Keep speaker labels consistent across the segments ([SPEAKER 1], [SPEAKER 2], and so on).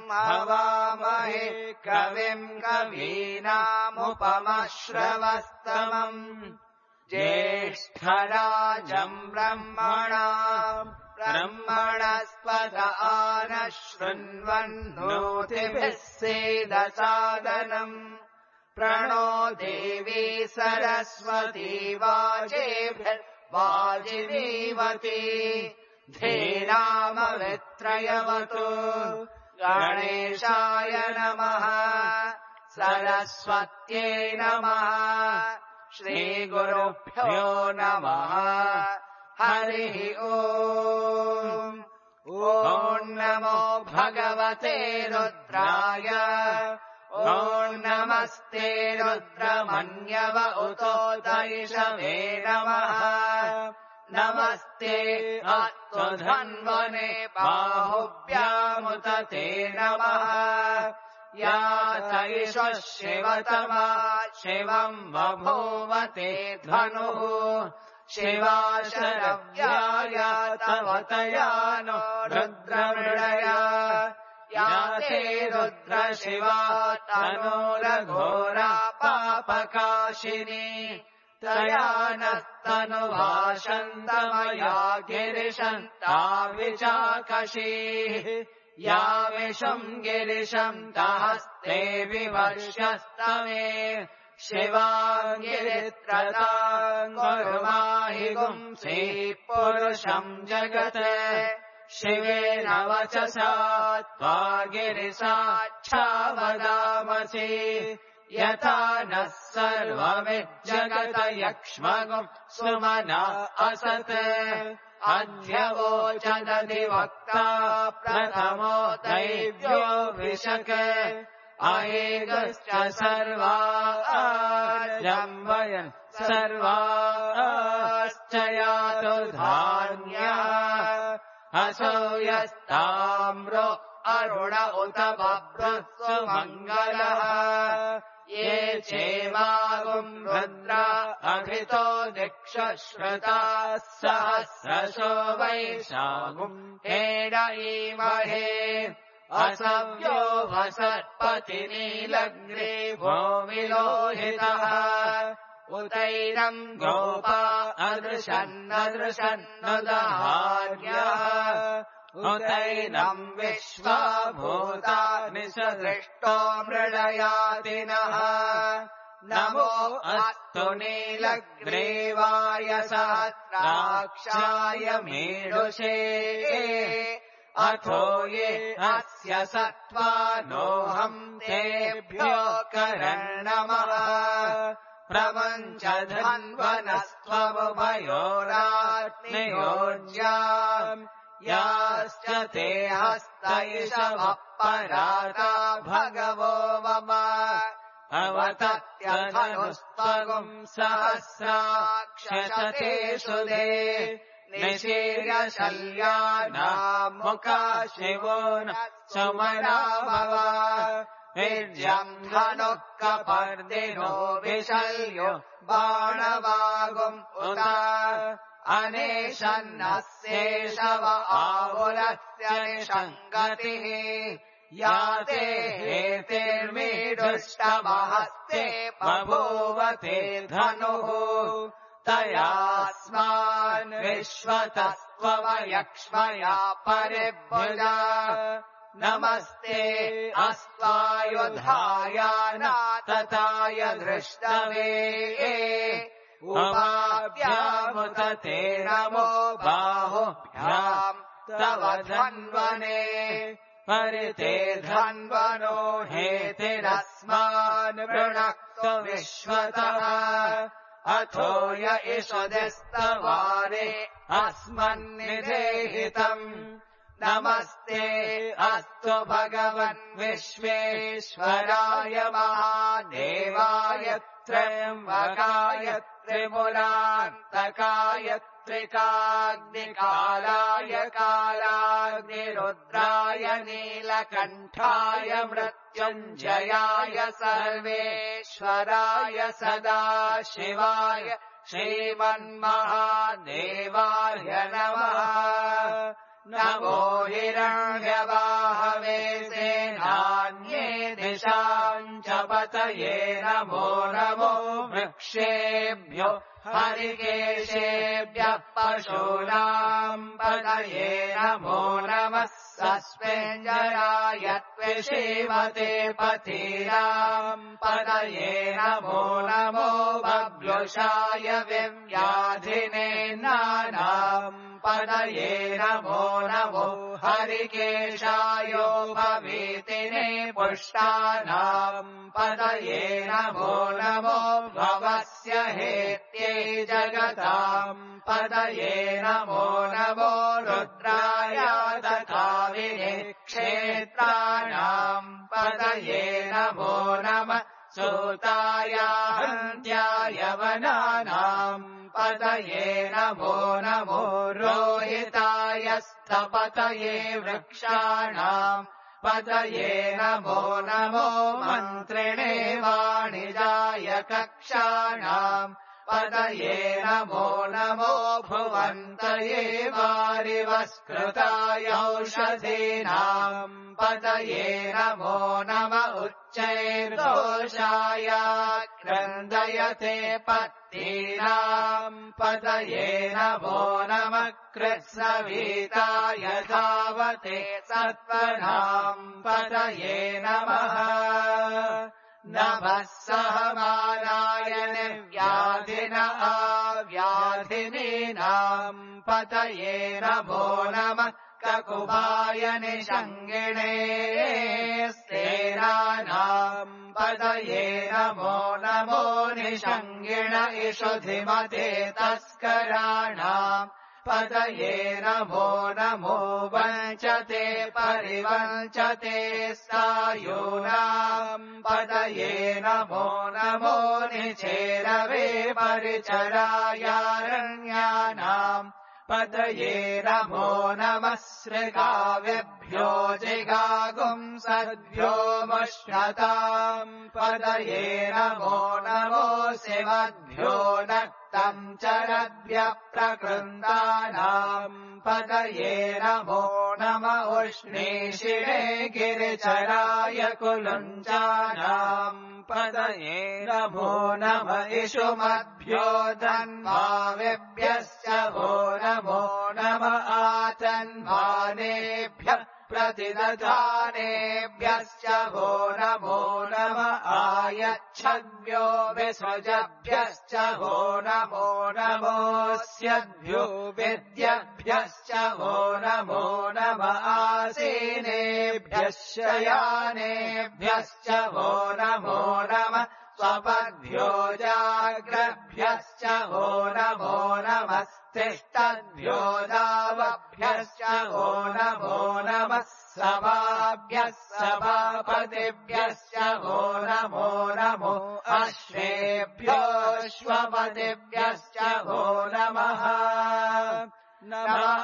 [SPEAKER 1] हवामहे कविम् कवीनामुपमश्रवस्तमम् ज्येष्ठराजम् ब्रह्मणस्पत नः शृण्वन्नोतिभिः सेदसादनम् प्रणो देवी सरस्वती वाजिनीवती धीरामवित्रयवतु गणेशाय नमः सरस्वत्यै नमः श्रीगुरुभ्यो नमः हरिः ॐ नमो भगवते रुद्राय ॐ नमस्ते रुद्रमन्यव उतोदयिषवे नमः नमस्ते अत्वधन्वने बाहुभ्यामुत ते नमः या तैष शिवतमा शिवम् बभूवते धनुः शिवा शरव्याया तवतया नो रुद्रमृडया या ते रुद्र शिवा तनोरघोरा पापकाशिनी तया नस्तनुभाषन्तमया गिरिशन्ता विचाकशीः या विषम् गिरिशम् तहस्ते विवर्ष्यस्तमे शिवाङ्गिरित्रताम् गुरुमाहि गुंसि पुरुषम् जगत् शिवेन वचसा त्वा गिरिसाक्षावदामसि यथा नः सर्वमिज्जगत यक्ष्मगुम् सुमना असत् अध्यवोचदधिवक्ता प्रथमो दैव्यो विशक अयेगश्च सर्वाजम्बयन् सर्वाश्च यातु धान्यः असौ यस्ताम्रो अरुण उत बभ्रुत्सु मङ्गलः ये चेवागुम् रुद्रा अभितो दिक्ष श्रुताः सहस्रशो वैशागुम् हेड ईमहे असव्यो वसत्पतिनीलग्रे भूमिलोहितः उतैरम् गोपा अदृशन्नदहार्यः उतैनम् विश्वाभूतानि सदृष्टो मृडयातिनः नमो अस्तु नीलग्रीवाय सहस्राक्षाय मीडुषे अथो ये अस्य सत्त्वानोऽहम् तेभ्यो करन्नमः प्रपञ्च धन्वनस्त्वमुभयोराग्नियोज्याम् याश्च ते हस्तैषवः पराता भगवो मम अवतत्यधनुस्त्वगुम् सहस्राक्षसतेषु दे निशीर्य शल्यानाम् मुखा शिवो न सुमना भव वीर्यम् धनुः कपर्दिनो विशल्यो बाणवागुम् उत अनेशन्नस्येषव आहुरस्य निषङ्गतिः या ते हेतिर्मीडुष्टमहस्ते बभूवते धनुः तयास्मान् विश्वतस्त्वमयक्ष्मया परिभुजा नमस्ते अस्त्वायुधायान तताय धृष्टवे उपाभ्यामुत ते नमो बाहुभ्याम् तव धन्वने परिते धन्वनो हेतिरस्मान् वृणक्तु विश्वतः अथो य इषुदिस्तवारे अस्मन्निधेहितम् नमस्ते अस्तु भगवन् विश्वेश्वराय महादेवाय त्र्यम्बकाय त्रिपुरान्तकाय त्रिकाग्निकालाय कालाग्निरुद्राय नीलकण्ठाय मृत्युञ्जयाय सर्वेश्वराय सदाशिवाय श्रीमन्महादेवाय नमः नमो हिरण्यवाहवे सेनापतये वृषाम् च पतये नमो नमो वृक्षेभ्यो हरिकेशेभ्यः पशूनाम् पतये नमो नमः सस्मिञ्जराय त्विषीमते पतीनाम् पतये नमो नमो बभ्युषाय विव्याधिने नानाम् पतये नमो नमो हरिकेशायोपवीतिने पुष्टानाम् पतये नमो नमो भवस्य हेत्यै जगताम् पतये नमो नमो रुद्राय तथाविने क्षेत्राणाम् पतये नमो नमः सूताय हन्त्याय वनानाम् पतये नमो नमो रोहिताय स्थपतये वृक्षाणाम् पतये नमो नमो मन्त्रिणे वाणिजाय कक्षाणाम् पतये नमो नमो भुवन्तये वारिवस्कृताय औषधीनाम् पतये नमो नम उच्चैर्दोषाय क्रन्दयते पत्नीनाम् पतये नमो नमः कृत्स्नवीताय धावते सत्त्वनाम् पतये नमः नमः सहमानाय व्याधिन आव्याधिनीनाम् पतये नमो नमः ककुभाय निषङ्गिणे स्तेनानाम् पतये नमो नमो निषङ्गिण इषुधिमते तस्कराणाम् पतये नमो नमो वञ्चते परिवञ्चते सायूनाम् पतये नमो नमो निचेरवे परिचरायारण्यानाम् पतये नमो नमः सृगावेभ्यो जिगागुंसद्भ्यो मुष्णताम् पतये नमो नमो शिवद्भ्यो नक्तम् चरद्भ्यः प्रकृन्दानाम् पतये नमो नम उष्णीषिणे गिरिचराय कुलुञ्चानाम् पतये नमो नम इषुमद्भ्यो धन्वाविभ्यश्च वो नमो नम आतन्वानेभ्यः प्रतिदधानेभ्यश्च वो नमो नम आयच्छद्भ्यो विसृजभ्यश्च वो नमो नमोऽस्यद्भ्यो विद्यभ्यश्च वो नमो नम आसीनेभ्यः शयानेभ्यश्च वो नमो नमः स्वपद्भ्यो जाग्रभ्यश्च वो नमो नमः तिष्ठद्भ्यो दावभ्यश्च वो नमो नमः सभाभ्यः सभापतिभ्यश्च वो नमो नमो अश्वेभ्योऽश्वपतिभ्यश्च वो नमः नमः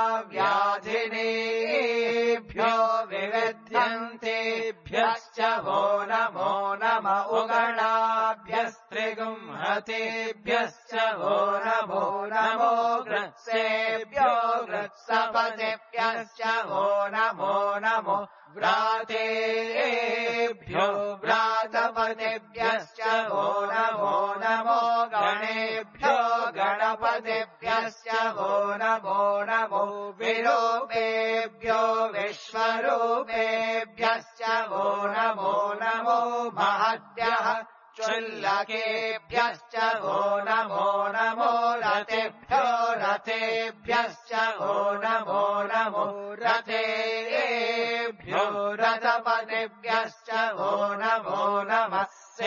[SPEAKER 1] व्याधिनेभ्यो विविध्यन्तेभ्यश्च वो नमो नम उगणाभ्यस्त्रिगुंहतेभ्यश्च वो नमो नमो गृत्सेभ्यो गृत्सपतिभ्यश्च वो नमो नमो व्रातेभ्यो व्रातपतिभ्यश्च वो नमो नमो गणेभ्यो गणपतिभ्यश्च वो नमो नमो विरूपेभ्यो विश्वरूपेभ्यश्च वो नमो नमो महद्भ्यः चुल्लकेभ्यश्च वो नमो नमो रथेभ्यो रथेभ्यश्च वो नमो नमो रथेभ्यो रथपतिभ्यश्च वो नमो नमः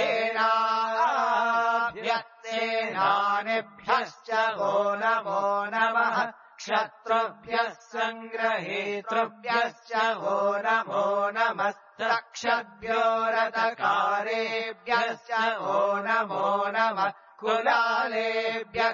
[SPEAKER 1] सेनाभ्यः वो नमो नमः क्षत्रुभ्यः सङ्ग्रहेतृभ्यश्च वो नमो नमस्तक्षद्भ्यो रथकारेभ्यश्च वो नमो नमः कुलालेभ्यः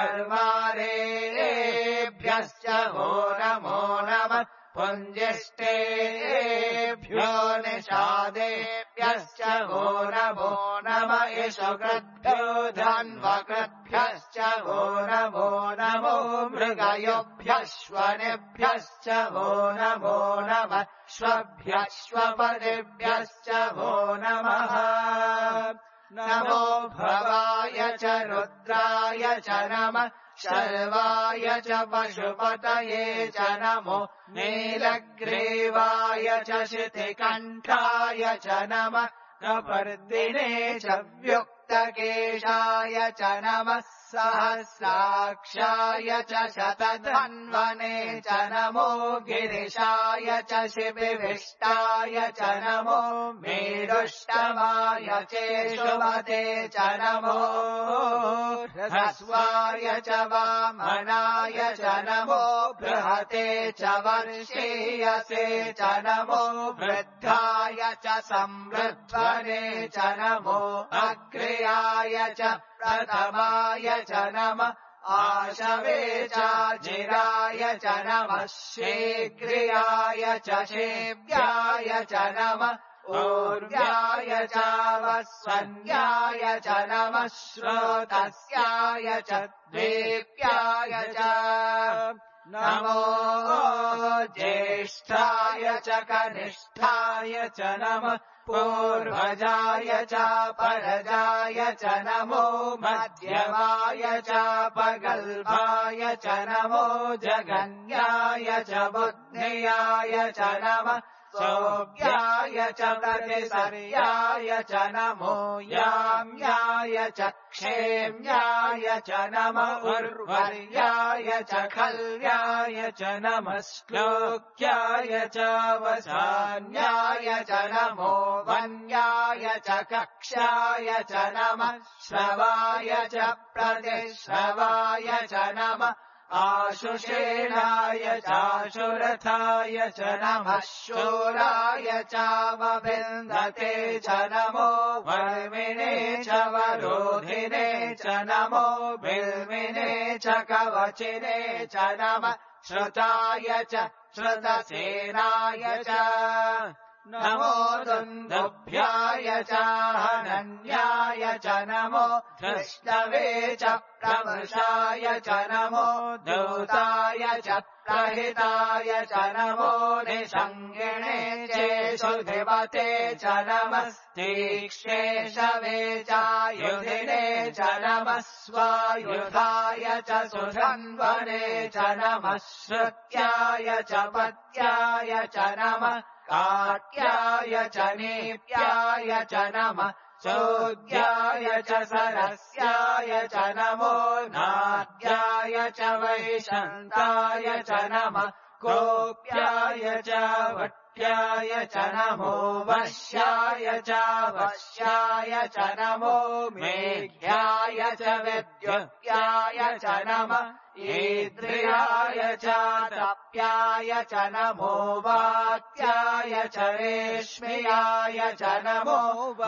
[SPEAKER 1] कर्मारेभ्यश्च वो नमो नमः पुञ्जिष्टेभ्यो निषादेभ्यश्च वो नमो नम इषुकृद्भ्यो धन्वकृद्भ्यश्च वो नमो नमो मृग युभ्यश्वनेभ्यश्च वो नमो नमः श्वभ्यश्वपदेभ्यश्च वो नमः नमो भवाय च रुद्राय च नमः शर्वाय च पशुपतये च नमो नीलग्रीवाय च शितिकण्ठाय च नमः कपर्दिने च व्युक्तकेशाय च नमः सहस्राक्षाय च शतधन्वने च नमो गिरिशाय च शिबिविष्टाय च नमो मेरुष्टमाय चेशुमते च नमो ह्रस्वाय च वामनाय च नमो बृहते च वर्षीयसे च नमो वृद्धाय च संवृद्धने च नमो अग्र्याय च प्रथमाय च नमः आशवे च जिराय च नमः शीघ्रियाय च शेव्याय च नमः ऊर्व्याय च वस्वन्याय च नमः श्रोतस्याय च दीप्याय च नमो ज्येष्ठाय च कनिष्ठाय च नमः पूर्वजाय च परजाय च नमो मध्यमाय च पगल्भाय च नमो जगन्याय च बुद्धियाय च नमः सोऽव्याय च प्रतिसर्याय च नमो याम्याय च क्षेम्याय च नमः उर्वर्याय च खल्याय च नमः श्लोक्याय च वसान्याय च नमो वन्याय च कक्ष्याय च नमः श्रवाय च प्रतिश्रवाय च नमः आशुषेणाय चाशुरथाय च नमः शूराय च वविन्दते च नमो वर्मिणे च वरोधिने च नमो बिल्मिने च कवचिने च नमः श्रुताय च श्रुतसेनाय च नमो दुन्दुभ्याय च हनन्याय च नमो धृष्टवे च प्रमृषाय च नमो दूताय च प्रहिताय च नमो निषङ्गिणे चेषुधिपते च नमः तीक्ष्णेशवे चायुधिने च नमः स्वायुधाय च सुधन्वने च नमः श्रुत्याय च पत्याय च नमः काट्याय च नीप्याय च नमः चोद्याय च सरस्याय च नमो नाद्याय च वैशन्ताय च नमः कोप्याय च वट्याय च नमो वश्याय च वश्याय च नमो मेघ्याय च विद्युत्याय च नमः ईद्रियाय च तप्याय च नमो वात्याय च रेश्म्याय च नमो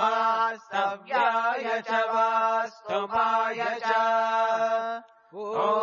[SPEAKER 1] वास्तव्याय च वास्तुपाय च ॐ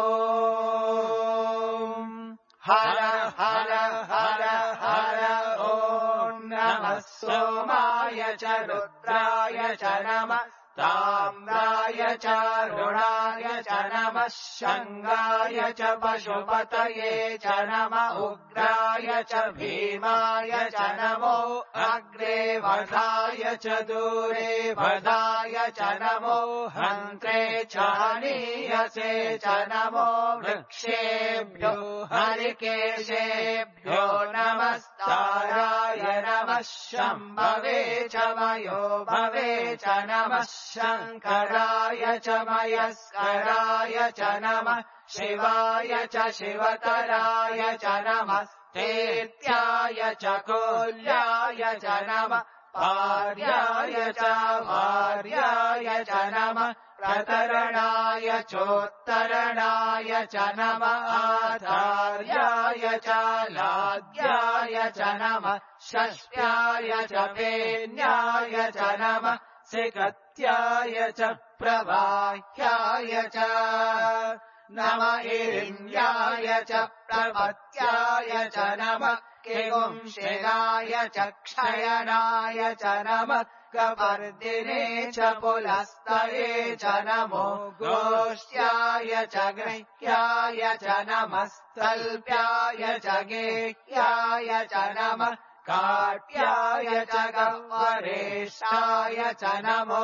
[SPEAKER 1] हर हर हर हर ॐ नमः सोमाय च रुद्राय च नमः ताम्राय च रुणाय च नमः शङ्गाय च पशुपतये च नमः उग्राय च भीमाय च नमो अग्रे वधाय च दूरे वधाय च नमो हन्त्रे च हनीयसे च नमो वृक्षेभ्यो हरिकेशेभ्यो नमस्ताराय नमः शम्भवे च मयो भवे च नमः शङ्कराय च मयस्कराय च नमः शिवाय च शिवतराय च नमः तेत्याय च कोल्याय च नमः पार्याय च वार्याय च नमः प्रतरणाय चोत्तरणाय च नमः आचार्याय च लाद्याय च नमः षष्ट्याय च पेन्याय च नमः सिकत्याय च प्रवाह्याय च नम इरिण्याय च प्रपत्याय च नमः किगुंशिराय च क्षयनाय च नमः कपर्दिने च पुलस्तये च नमो गोष्ट्याय च गृह्याय च नमस्तल्प्याय च गेह्याय च नमः काट्याय च गह्वरेशाय च नमो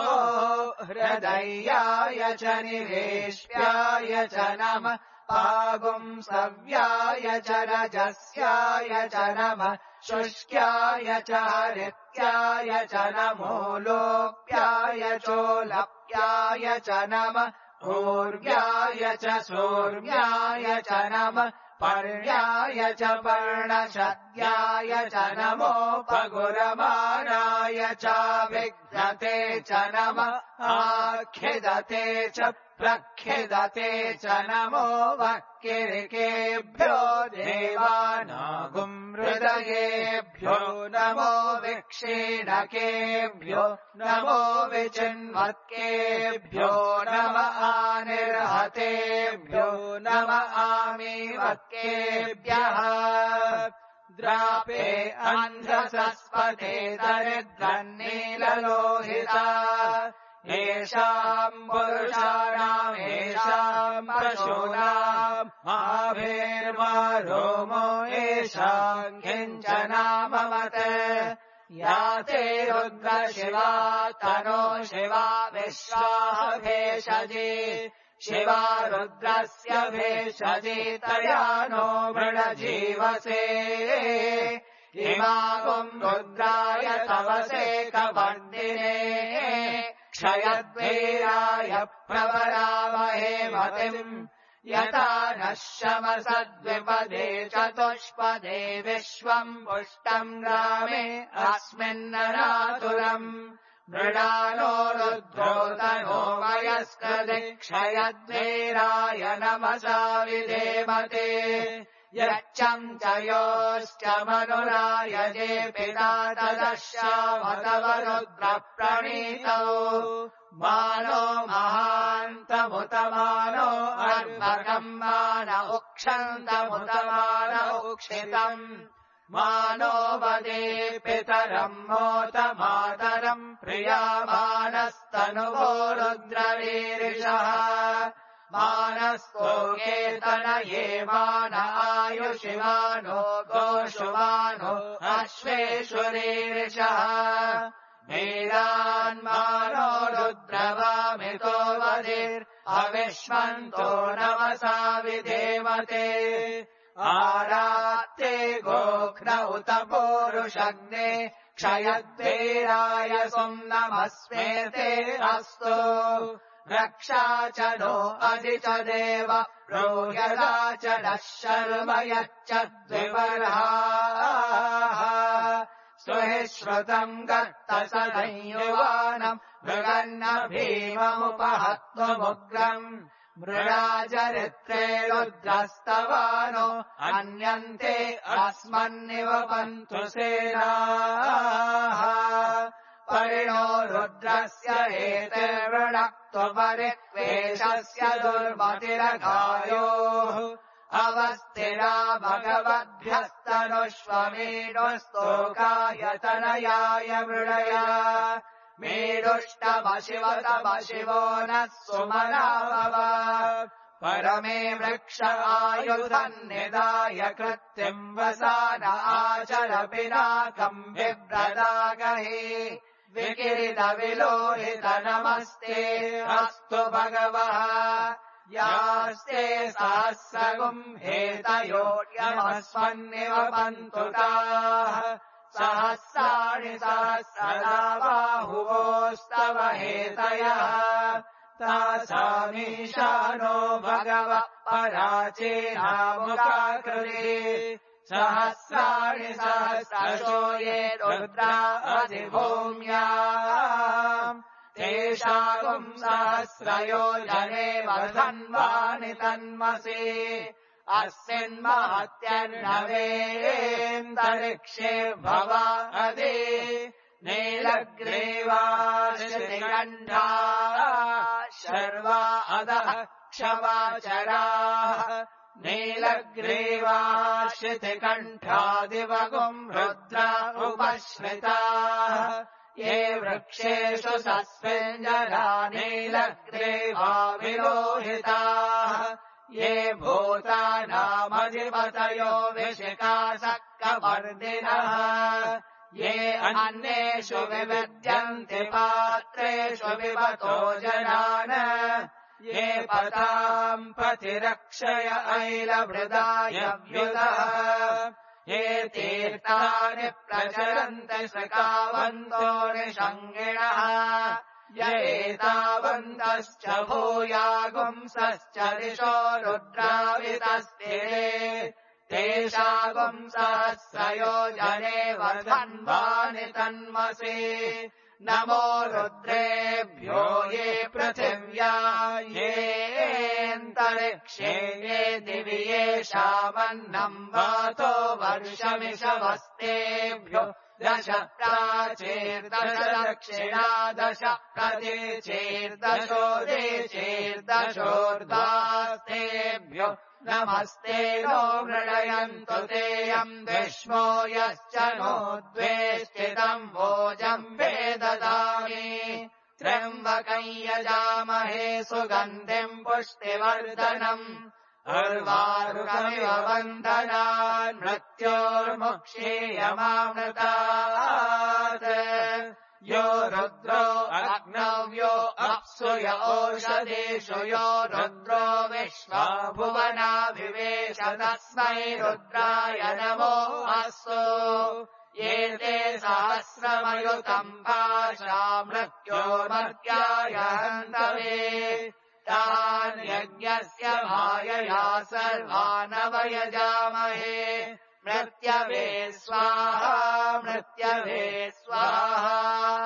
[SPEAKER 1] हृदयाय च निवेश्याय च नमः पागुंसव्याय च रजस्याय च नमः शुष्क्याय च हरित्याय च नमो लोप्याय चोलप्याय च नमः ऊर्व्याय च सूर्व्याय च नमः पर्याय च पर्णशद्याय च नमोपगुरमाणाय च विघ्नते च नमः आख्यदते च प्रख्यदते च नमो वक्किरिकेभ्यो देवानागुंहृदयेभ्यो नमो विक्षीणकेभ्यो नमो विचिन्वत्केभ्यो नम आनिर्हतेभ्यो नम आमीवत्केभ्यः द्रापे अन्ध्रसस्पते दरिद्रन्नीललोहिता येषाम् पुरुषाणाम् येषाम् पशूनाम् आभेर्मा रोमो येषाम् किञ्चनामवत् या ते रुद्रशिवा तनो शिवा विश्वाः भेषजे शिवा रुद्रस्य भेषजे तया नो मृडजीवसे इमागुम् रुद्राय तवसे कवर्दिने क्षयद्वीराय प्रवरामहे मतिम् यथा नः शमसद्विपदे चतुष्पदे विश्वम् पुष्टम् रामे अस्मिन्ननातुरम् मृडानो रुद्रोतनो वयस्कृते क्षयद्वीराय नमसा विधेमते यच्चम् च योश्च मनुरायजे पिता तदश्यामतव रुद्रप्रणीतौ मानो महान्तमुतमानो अर्भकम् मान उक्षन्तमुतमान उक्षितम् मानो वदे पितरम् मोत मातरम् प्रियामानस्तनुवो रुद्रवीरिषः मानस्तो केतनये मान आयुषिमानो गोषुमानो अश्वेषुरीरिषः वीरान्मानो रुद्रवामितो वदिर्अविष्मन्तो नमसा विधेमते आरात्ते गोघ्न उत पूरुषग्ने क्षयद्वीराय सुम्नमस्मेते अस्तु रक्षा च नो अधि च देव रोह्यदा च नः शर्म यच्च द्विबर्हाः सुहि श्रुतम् गत्त सदयुवानम् मृगन्न भीममुपहत्वमुग्रम् मृडाचरित्रे रुद्रस्तवानो अन्यन्ते अस्मन्निव पन्तु सेनाः परिणो रुद्रस्य एतैर्वृणक्त्वपरिक्वेशस्य दुर्मतिरघायोः अवस्थिरा भगवद्भ्यस्तनुष्वमीडुस्तोकायतनयाय मृडया मेडुष्टमशिवतमशिवो नः सुमनाभव परमे वृक्ष आयुधन्निदाय कृत्तिम् वसान आचर पिनाकम् बिभ्रदागहि विकिरितविलोहित नमस्ते अस्तु भगवः यास्ते सहस्रगुम् हेतयोर्यमस्मन्निव पन्तु ताः सहस्राणि सहस्रदा बाहुवोस्तव हेतयः तासामीशानो भगवः पराचेनामुखाकृते सहस्राणि सहस्रशो ये रुद्रा अधिभूम्याम् तेषागुम् सहस्रयोजने वधन्वानि तन्मसि अस्मिन्महत्यर्णवेऽन्तरिक्षे भवा अदे नीलग्रीवा श्रीगण्ढा शर्वा अधः क्षवाचराः नीलग्रीवाश्रितिकण्ठादिवगुम् रुद्रा उपश्रिताः ये वृक्षेषु सस्मिञ्जना नीलग्रीवा विलोहिताः ये भूतानामधिपतयो विशिखासक्कवर्दिनः ये अन्येषु विविद्यन्ति पात्रेषु विवतो जनान् ये पताम् प्रतिरक्षय ऐलभृदायव्युतः ये तीर्थानि प्रचरन्ति सखावन्तो निषङ्गिणः ये एतावन्तश्च भूयागुंसश्च दिशो रुद्रावितस्तिरे तेषागुंसहस्रयोजने वर्धन्वानि तन्मसि नमो रुद्रेभ्यो ये पृथिव्या येऽन्तरिक्षे ये दिवि येषामन्नम् वातो वर्षमिषवस्तेभ्यो दश प्राचीर्दश दक्षिणा दश प्रतीचीर्दशोदीचीर्दशोर्ध्वास्तेभ्यो नमस्ते नो मृडयन्तु तेऽयम् विश्वो यश्च नो द्वेष्टितम् भोजम् वेददामि त्र्यम्बकम् यजामहे सुगन्धिम् पुष्टिवर्धनम् उर्वारुकमिव बन्धनान् मृत्योर्मुक्षीयमामृतात् यो रुद्रो अग्नव्यो अप्सु य ओषधीषु यो रुद्रो विश्वा भुवनाभिवेश तस्मै रुद्राय नमो अस्तु ये ते सहस्रमयुतम् पाशा मृत्योर्मर्त्याय हन्तवे तान् यज्ञस्य मायया सर्वानवयजामहे मृत्यवे स्वाहा मृत्यवे स्वाहा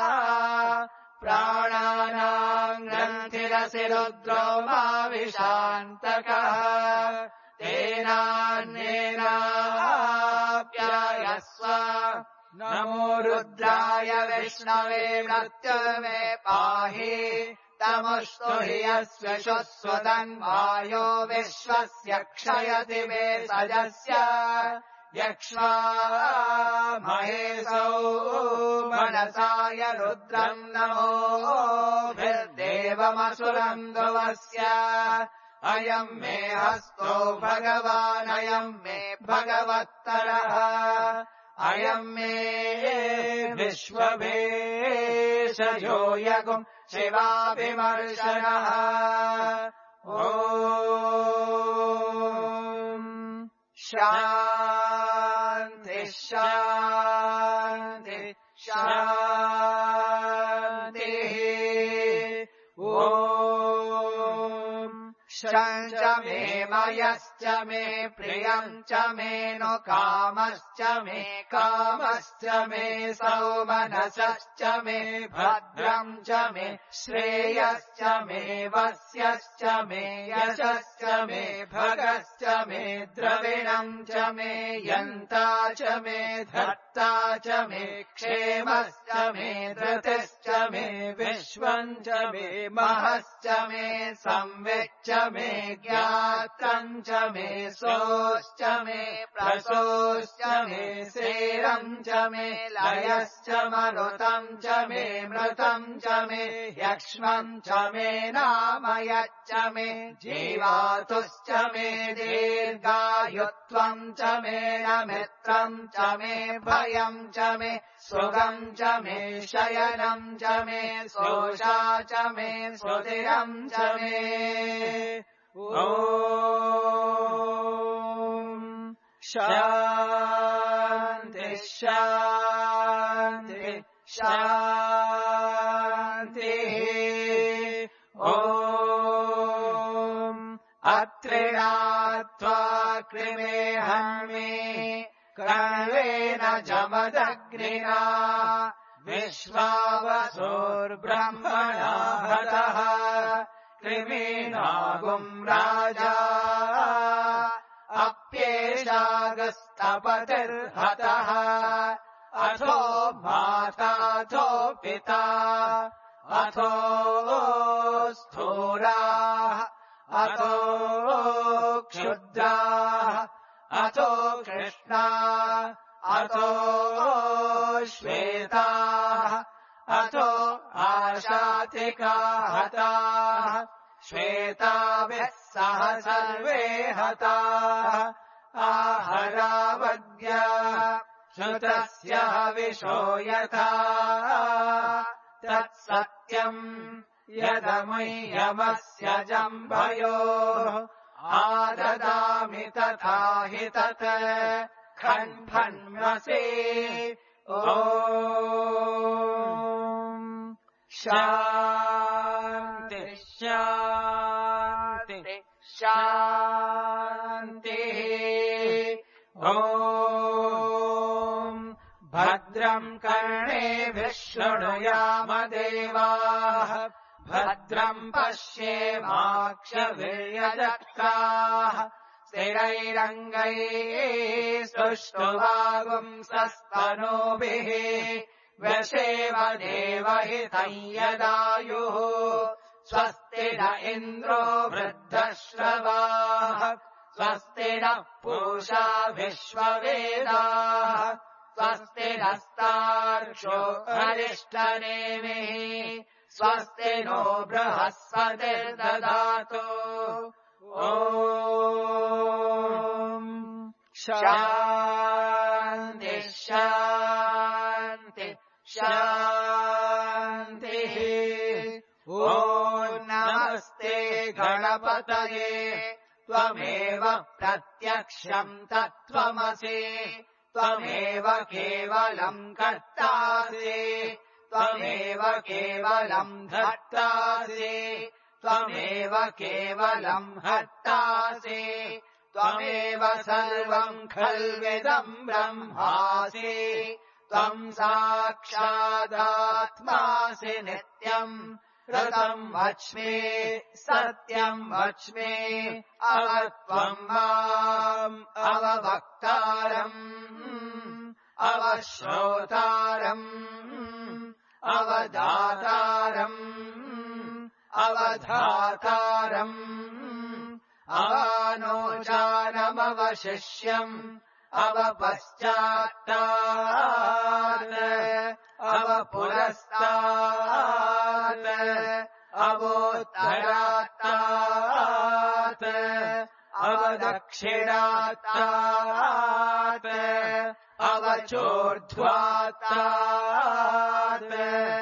[SPEAKER 1] प्राणानाम् ग्रन्थिरसि रुद्रो माविशान्तकः तेनान्येनाप्यायस्व नमो रुद्राय विष्णवे मृत्युर्मे पाहि तमुष्टु हि यस्य शुस्वदन्वायो विश्वस्य क्षयति मे सजस्य यक्ष्वा महेशौ मनसाय रुद्रम् नमोभिर्देवमसुरम् ध्रुवस्य अयम् मे हस्तो भगवानयम् मे भगवत्तरः अयम् मे विश्वभेषजो यगुम् शिवाभिमर्शनः ॐ शान्ति शान्ति शान्तिः ॐ शञ्च मे मयश्च मे प्रियम् च मे नु कामश्च मे कामश्च मे सौमनसश्च मे भद्रम् च मे श्रेयश्च मे वस्यश्च मे यशश्च मे भगश्च मे द्रविणम् च मे यन्ता च मे धर्ता च मे क्षेमश्च मे धृतिश्च मे विश्वम् च मे महश्च मे संविच्च मे ज्ञात्रम् च मे सोश्च मे प्रसोश्च मे श्रीरम् च मे लयश्च मरुतम् च मे मृतम् च मे यक्ष्मम् च मे नामयच्च मे जीवातुश्च मे दीर्घायुत्वम् च मे नमित्रम् च मे भयम् च मे सुगम् च मे शयनम् च मे सोषा च मे सुधिरम् च मे ॐ शान्ति शान्ति शान्तिः ॐ अत्रिणात्वा कृमे हन्मे कर्वेण जमदग्निना विश्वावसोर्ब्रह्मणा हतः कृमीनागुम् राजा अप्येषागस्तपतिर्हतः अथो माताथो पिता अथो स्थूराः अतो क्षुद्राः अतो कृष्णा अतो श्वेताः अतो आशातिका हताः श्वेताभिः सह सर्वे हताः आहरावद्या श्रुतस्य हविषो यथा तत्सत्यम् यदमुह्यमस्य जम्भयोः आददामि तथा हि तत् खण्फन्मसि ॐ शान्ति शान्ति शान्तिः ॐ भद्रम् कर्णेभिः शृणुयाम देवाः भद्रम् पश्येमाक्षभिर्यजत्राः स्थिरैरङ्गैः सुष्ठुवागुंसस्तनूभिः व्यशेम देवहितं यदायुः स्वस्ति न इन्द्रो वृद्धश्रवाः स्वस्ति नः पूषा विश्ववेदाः स्वस्ति नस्तार्क्ष्यो अरिष्टनेमिः स्वस्ति नो बृहस्पतिर्ददातु ॐ शान्ति शान्ति शान्तिः ॐ नमस्ते गणपतये त्वमेव प्रत्यक्षम् तत्त्वमसि त्वमेव केवलम् कर्तासि त्वमेव केवलम् धर्तासि त्वमेव केवलम् हर्तासि त्वमेव सर्वम् खल्विदम् ब्रह्मासि त्वम् साक्षादात्मासि नित्यम् ऋतम् वच्मि सत्यम् वच्मि अवत्वम् माम् अववक्तारम् अवश्रोतारम् अवदातारम् अवधातारम् अवानोचानमवशिष्यम् अवपश्चात्तात् अवपुरस्तात् अवोत्तरात्तात् अवदक्षिणात्तात् अवचोर्ध्वात्तात्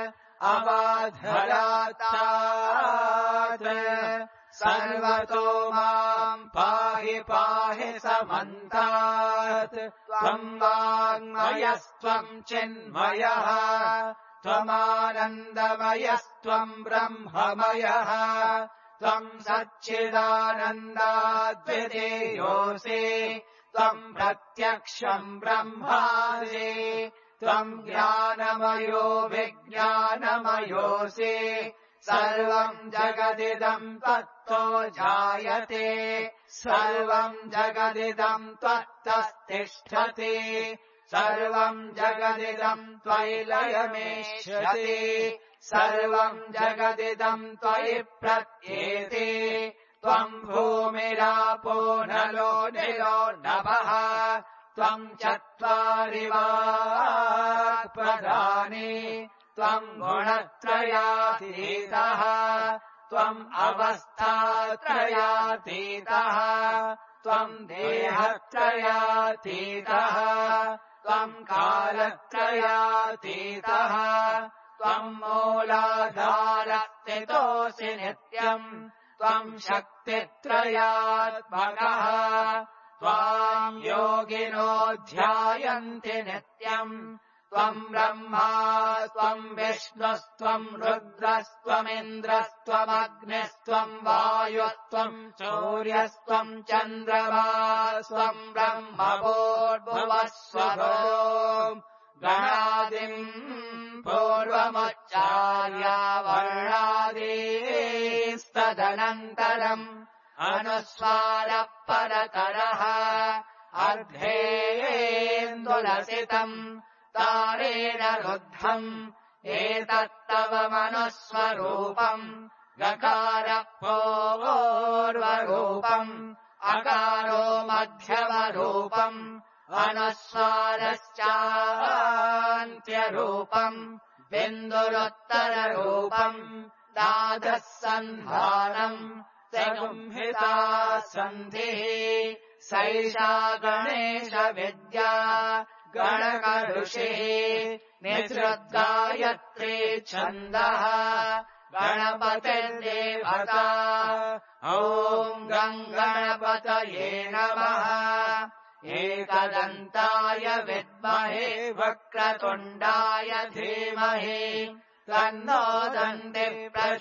[SPEAKER 1] अवाधरात्तात् सर्वतो माम् पाहि पाहि समन्तात् त्वम् वाङ्मयस्त्वम् चिन्मयः त्वमानन्दमयस्त्वम् ब्रह्ममयः त्वम् सच्चिदानन्दाद्वितीयोऽसि त्वम् प्रत्यक्षम् ब्रह्मासि त्वम् ज्ञानमयो विज्ञानमयोऽसि सर्वम् जगदिदम् त्वत्तो जायते सर्वम् जगदिदम् त्वत्तस्तिष्ठति सर्वम् जगदिदम् त्वयि लयमेष्यति सर्वम् जगदिदम् त्वयि प्रत्येति त्वम् भूमिरापो नलो निलो नभः त्वम् चत्वारि वाक्पदानि त्वम् गुणत्रयातीतः त्वम् अवस्थात्रयातीतः त्वम् देहत्रयातीतः त्वम् कालत्रयातीतः त्वम् मूलाधारस्थितोऽसि नित्यम् त्वम् शक्तित्रयात्मकः त्वाम् योगिनो ध्यायन्ति नित्यम् त्वम् ब्रह्मा त्वम् विष्णुस्त्वम् रुद्रस्त्वमिन्द्रस्त्वमग्निस्त्वम् वायुस्त्वम् सूर्यस्त्वम् चन्द्रमास्त्वम् ब्रह्मभूर्भुवस्वरो गणादिम् पूर्वमुच्चार्य वर्णादीस्तदनन्तरम् अनुस्वारः परतरः अर्धेन्दुलसितम् तारेण रुद्धम् एतत्तव मनुस्वरूपम् गकारः पूर्वरूपम् अकारो मध्यमरूपम् अनुस्वारश्चान्त्यरूपम् बिन्दुरुत्तररूपम् दाधः सन्धानम् संहिता सन्धिः सैषा गणेशविद्या गणकऋषिः निसृद्गायत्री छन्दः गणपतिर्देवता ॐ गणपतये नमः एकदन्ताय विद्महे वक्रतुण्डाय धीमहि तन्नो दन्तिः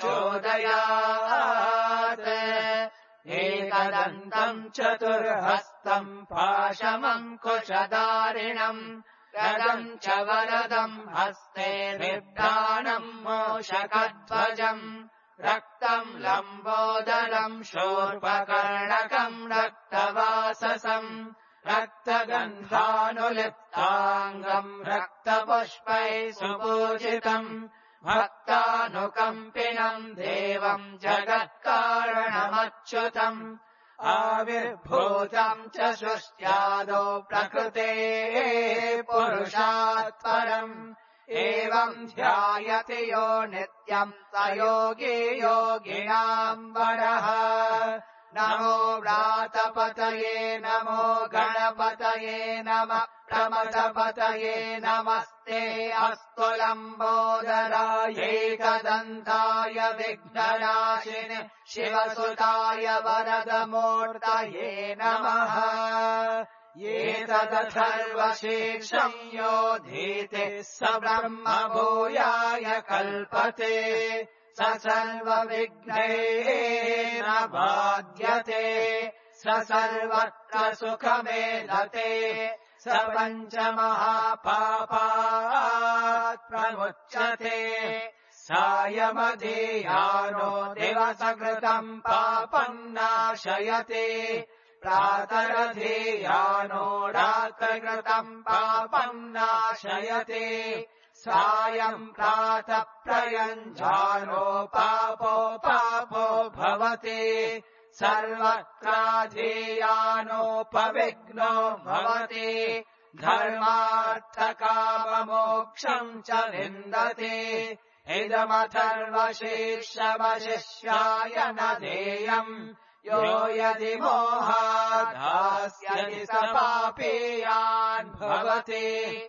[SPEAKER 1] प्रचोदयात् एकदन्तम् चतुर्हस्तम् पाशमङ्कुशधारिणम् गदम् च वरदम् हस्ते बिभ्राणम् मूषकध्वजम् रक्तम् लम्बोदरम् शूर्पकर्णकम् रक्तवाससम् रक्तगन्धानुलिप्ताङ्गम् रक्तपुष्पैः सुपूजितम् भक्तानुकम्पिनम् देवम् जगत्कारणमच्युतम् आविर्भूतम् च सृष्ट्यादौ प्रकृतेः पुरुषात् परम् एवम् ध्यायति यो नित्यम् स योगी योगिनाम् वरः नमो व्रातपतये नमो गणपतये नमः प्रमथपतये नमस्ते अस्तु लम्बोदराय एकदन्ताय विघ्ननाशिने शिवसुताय वरदमूर्तये नमः एतदथर्वशीर्षम् योधीते स ब्रह्म भूयाय कल्पते स सर्वविघ्नैः न बाध्यते स सर्वत्र सुखमेधते स पञ्चमहापापात् प्रमुच्यते सायमधीयानो दिवसकृतम् पापम् नाशयति प्रातरधीयानो रात्रकृतम् पापम् नाशयति सायम् प्रातः प्रयञ्जानो पापो भवति सर्वत्राधीयानोपविघ्नो भवति धर्मार्थकाममोक्षम् च विन्दति इदमथर्वशीर्षवशिष्याय न देयम् यो यदि मोहादास्यति स पापीयान् भवति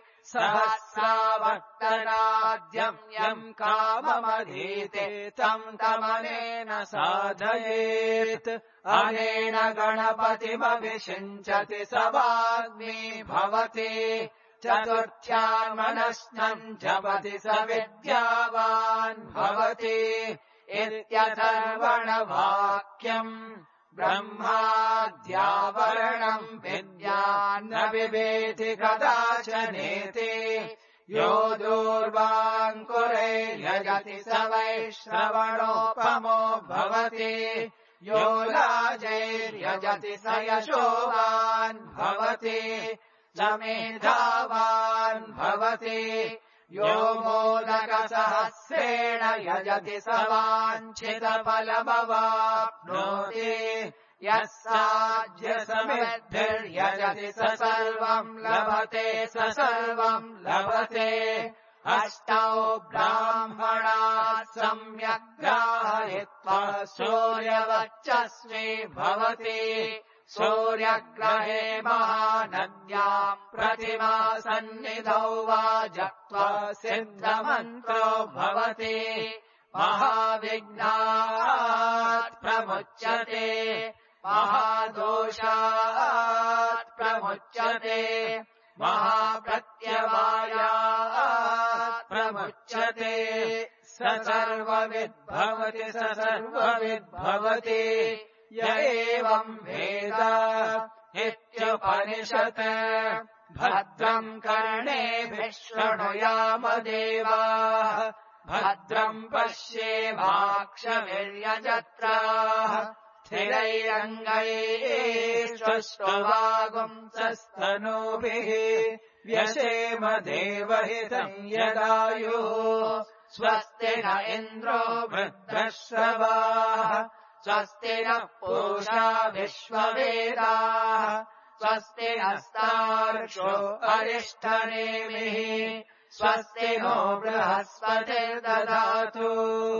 [SPEAKER 1] सहस्रावर्तनाद्यम् यम् काममधीते तम् तमनेन साधयेत् अनेन गणपतिमभिषिञ्चति स वाग्मी भवति चतुर्थ्यान्मनस्नम् जपति स विद्यावान् भवति इत्यथर्वणवाक्यम् ब्रह्माद्यावरणम् विद्यान्न बिभेति कदाचनेति यो दूर्वाङ्कुरैर्यजति स वैश्रवणोपमो भवति यो लाजैर्यजति स यशोवान् भवति स मेधावान् भवति यो मोदकसहस्रेण यजति स वाञ्छितफलमवाप्नोति यः साध्यसमिद्भिर्यजति स सर्वम् लभते स सर्वम् लभते अष्टौ ब्राह्मणाः सम्यक् ग्राहयित्वा सूर्यवर्चस्वी भवति सूर्यग्रहे महानद्याम् प्रतिमा सन्निधौ वा जप्त्वा सिद्धमन्त्रो भवति महाविघ्नात् प्रमुच्यते महादोषात् प्रमुच्यते महाप्रत्यवायात् प्रमुच्यते स सर्वविद्भवति स सर्वविद्भवति य एवम् वेद इत्युपनिषत् भद्रम् कर्णेभिः शृणुयाम देवाः भद्रम् पश्येमाक्षभिर्यजत्राः स्थिरैरङ्गैश्वश्रुवागुंसस्तनूभिः व्यशेम देवहितम् यदायुः स्वस्ति न इन्द्रो वृद्धश्रवाः स्वस्ति नः पूषा विश्ववेदाः स्वस्ति नस्तार्क्ष्यो अरिष्ठनेमिः स्वस्ति नो बृहस्पतिर्दधातु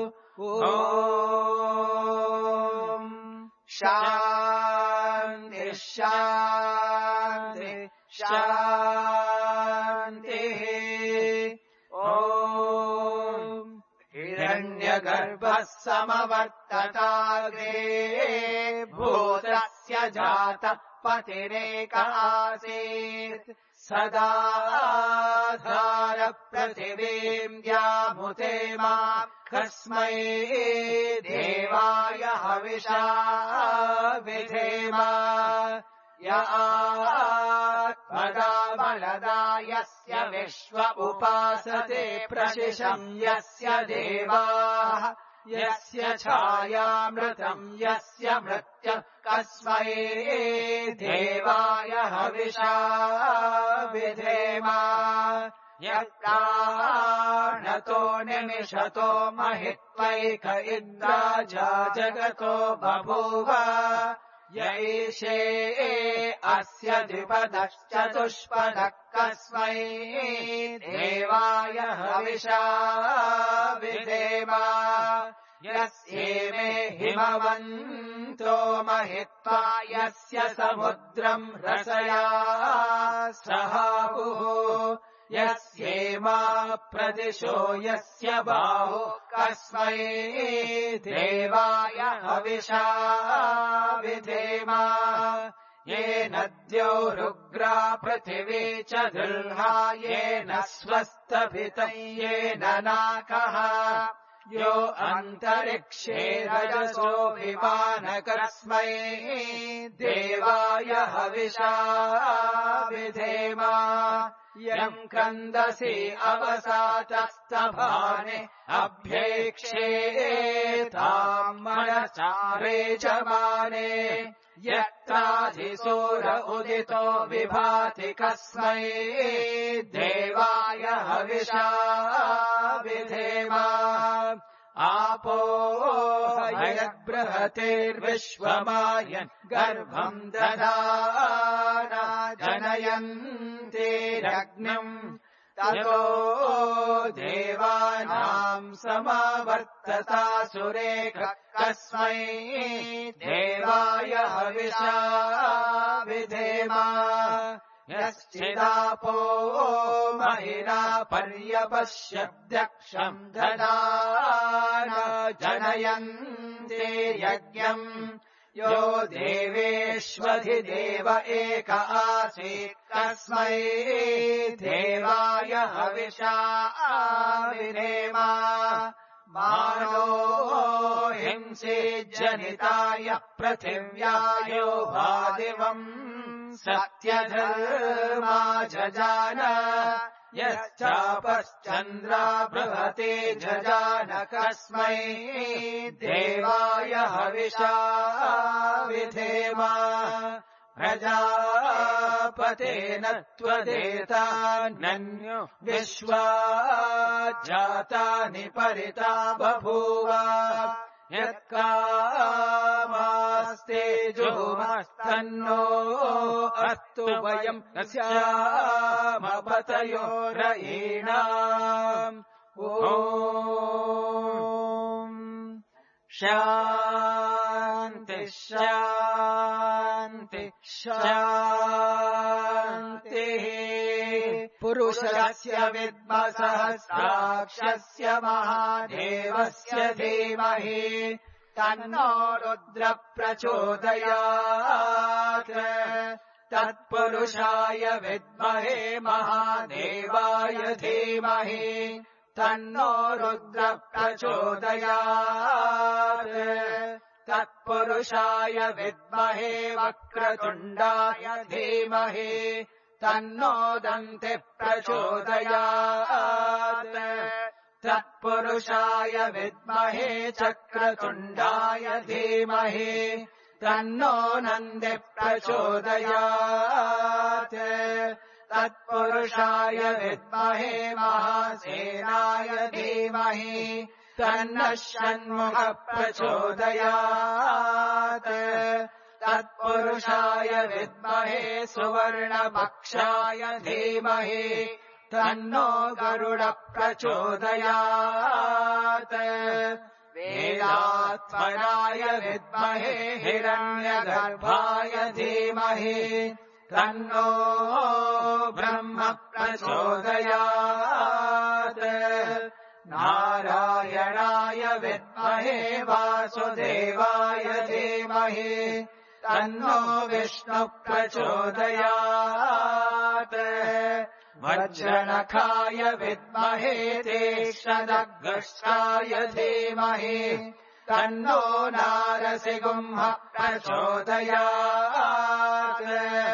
[SPEAKER 1] ॐ शान्ति शान्ति शान्तिः ॐ हिरण्यगर्भः समवर्तताग्रे भूतस्य जातः पतिरेक आसीत् सदा धारपृथिवीम् व्यामुते माम् कस्मै देवाय हविषा विधेम य आत्मदा बलदा यस्य विश्व उपासते प्रशिशम् यस्य देवाः यस्य छायामृतम् यस्य मृत्युः कस्मै देवाय हविषा विधेम यः प्राणतो निमिषतो महित्वैक इन्द्राजा जगतो बभूव यैषे अस्य द्विपदश्चतुष्पदः कस्मै देवाय हविषा विधेम यस्येमे हिमवन्तो महित्वा यस्य समुद्रम् रसया सहाहुः यस्येमा प्रदिशो यस्य बाहु कस्मै देवाय हविषा विधेम ये नद्यो रुग्रा पृथिवी च दुर्हा येन स्वस्तभितं येन नाकः यो अन्तरिक्षे रजसो विमान कस्मै देवाय हविषा विधेम यम् क्रन्दसि अवसातस्तभाने अभ्येक्षेताम् मनसारे जमाने यत्राधिसूर उदितो विभाति कस्मै देवाय हविषा विधेम आपो हयद्बृहतेर्विश्वमायन् गर्भम् दधाना जनयन्तीरग्निम् ततो देवानाम् समावर्ततासुरेख कस्मै देवाय हविषा विधेम यश्चिदापो महिना पर्यपश्यद्यक्षम् ददाना जनयन्ते यज्ञम् यो देवेष्वधिदेव एक आसीत् कस्मै देवाय हविषा विधेम मानो हिंसे जनिताय पृथिव्यायो भादिवम् सत्यधर्मा जजान यश्चापश्चन्द्रा बृहते जजान कस्मै देवाय हविषा विधेम प्रजापतेन त्वदेतान्यो विश्वा जातानि परिता बभूव यत्कामास्तेजोमस्तन्नो अस्तु वयम् स्यामपतयो रयीणाम् ॐ शान्ति शान्ति शान्तिः पुरुषस्य विद्मसहस्राक्षस्य महादेवस्य धीमहि तन्नो रुद्र प्रचोदयात् तत्पुरुषाय विद्महे महादेवाय धीमहि तन्नो रुद्र प्रचोदयात् तत्पुरुषाय विद्महे वक्रतुण्डाय धीमहि तन्नो दन्तिः प्रचोदयात् तत्पुरुषाय विद्महे चक्रतुण्डाय धीमहि तन्नो नन्दिः प्रचोदयात् तत्पुरुषाय विद्महे महासेनाय धीमहि तन्नः षण्मुखः प्रचोदयात् तत्पुरुषाय विद्महे सुवर्णपक्षाय धीमहि तन्नो गरुडः प्रचोदयात् वेदात्मनाय विद्महे हिरण्यगर्भाय धीमहि तन्नो ब्रह्म प्रचोदयात् नारायणाय विद्महे वासुदेवाय धीमहि तन्नो विष्णु प्रचोदयात् वज्रनखाय विद्महे तीक्ष्णदग्गस्त्राय धीमहि तन्नो नारसिंहः प्रचोदयात्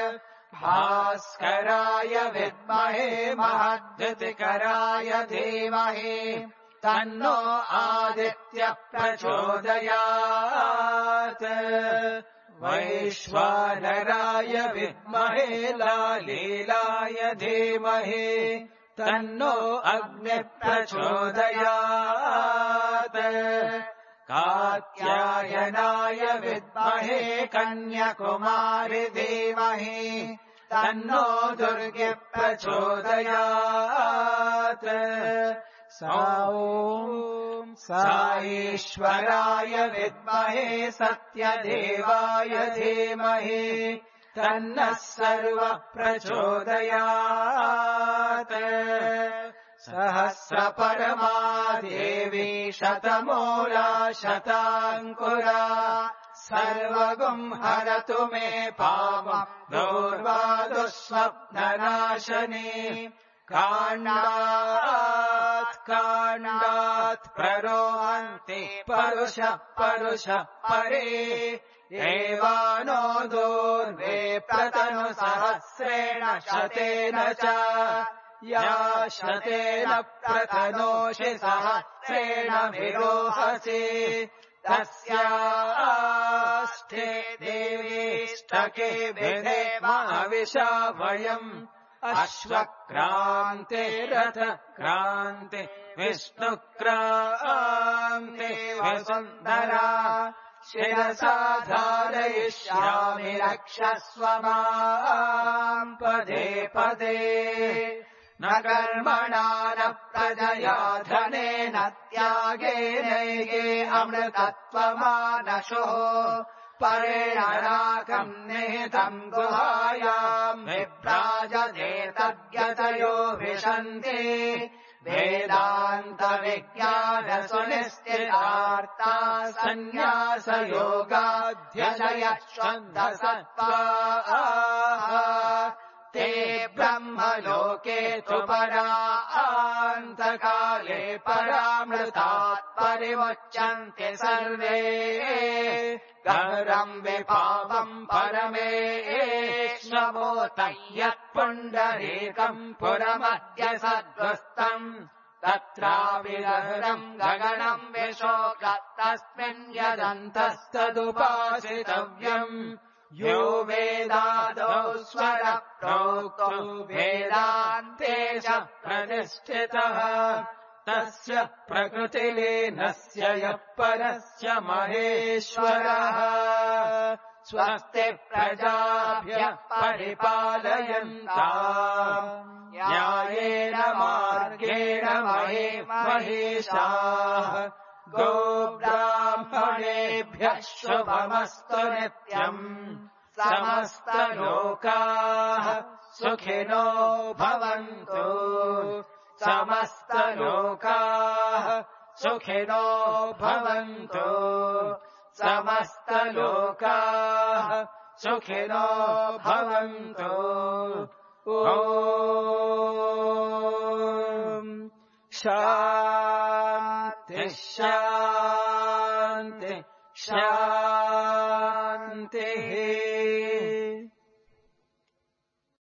[SPEAKER 1] भास्कराय विद्महे महद्युतिकराय धीमहि तन्नो आदित्यः प्रचोदयात् वैश्वानराय विद्महे लालीलाय धीमहि तन्नो अग्निः प्रचोदयात् कात्यायनाय विद्महे कन्याकुमारी धीमहि तन्नो दुर्गे प्रचोदयात् ॐ साईश्वराय विद्महे सत्यदेवाय धीमहि तन्नः सर्वः प्रचोदयात् सहस्रपरमा देवी शतमूला शताङ्कुरा सर्वगुं हरतु मे पापम् दूर्वादुःस्वप्ननाशनी काण्डात् प्ररोहन्ति परुषः परे एवानो दूर्वे प्रतनुसहस्रेण शतेन च या शतेन प्रतनोषि सहस्रेण विरोहसि तस्याष्टे देवीष्टके विधेमहविषा वयम् अश्वक्रान्ते रथक्रान्ते विष्णुक्रान्ते वसुन्धरा शिरसा धारयिष्यामि रक्षस्व माम् पदे पदे न कर्मणा न प्रजया धनेन त्यागेनैके अमृतत्वमानशो परेण नाकम् निहितम् गुहायाम् विभ्राजते तद्यतयो विशन्ति वेदान्तविज्ञानसुनिश्चितार्था सन्न्यासयोगाध्यजयश्वन्धसत्त्वाः ते ब्रह्मलोके तु परान्तकाले परामृतात् परिमुच्यन्ते सर्वे गहरम् विपापम् परमेष्वभूतम् यत्पुण्डरीकम् पुरमद्य सद्वस्तम् तत्राविगहरम् गगनम् विशोकतस्मिन् यदन्तस्तदुपासितव्यम् यो वेदादौ स्वरः प्रोक्तो वेदान्ते च प्रतिष्ठितः तस्य प्रकृतिलीनस्य यः परस्य महेश्वरः स्वस्ति प्रजाभ्यः परिपालयन्ताम् न्यायेन मार्गेण महिषाः गोब्राह्मणेभ्यः शुभमस्तु नित्यम् समस्तलोकाः सुखिनो भवन्तु समस्तलोकाः सुखिनो भवन्तु समस्तलोकाः सुखिनो भवन्तु ॐ शान्ति शान्ति शान्तिः